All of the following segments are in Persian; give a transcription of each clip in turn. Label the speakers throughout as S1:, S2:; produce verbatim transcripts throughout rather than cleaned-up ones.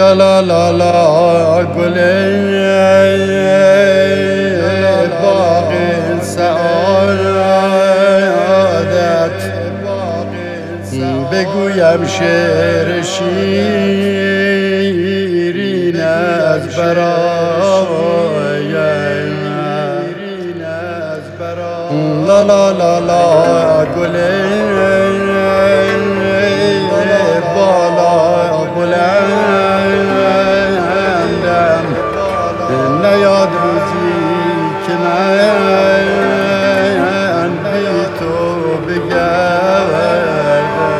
S1: لا لا لا لا گل باغ سعادت بگویم شعر شیرین از برای لا لا لا لا گل بالا بلندم نیاد روزی که من بی تو بگردم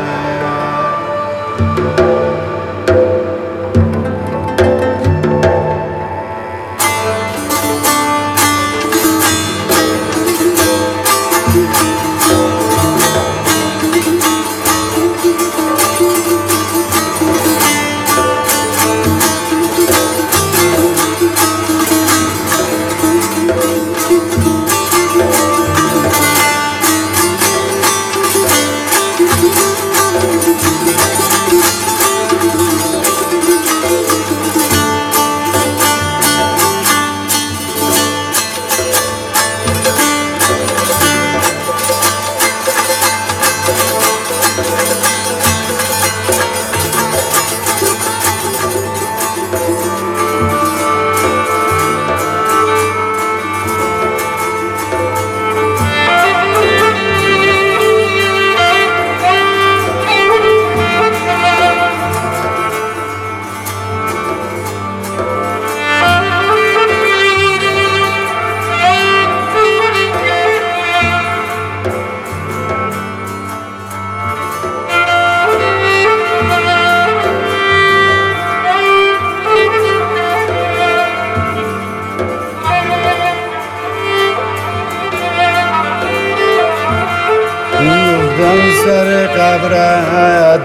S1: سر قبرت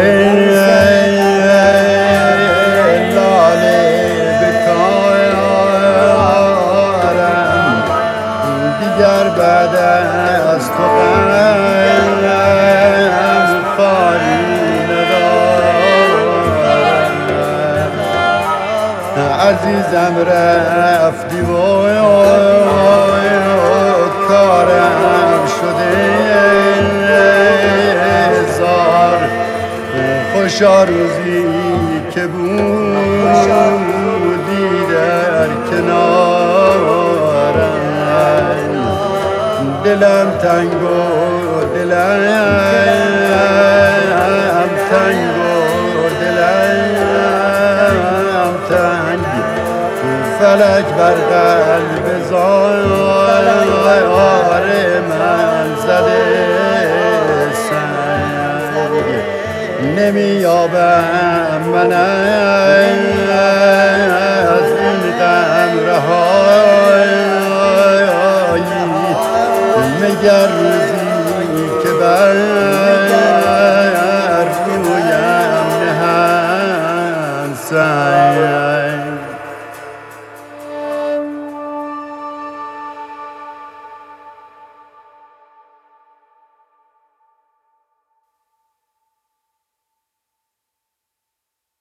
S1: بلند لاله بکارم دیگر بعد از تو غم خالی ندارم عزیزم رفتی و کارم شده خوشا روزی که بودی در کنارم دلم تنگ و دلم تنگ و دلم تنگ فلک بر قلب زار من زده نمیابم من از این غم رهایی مگر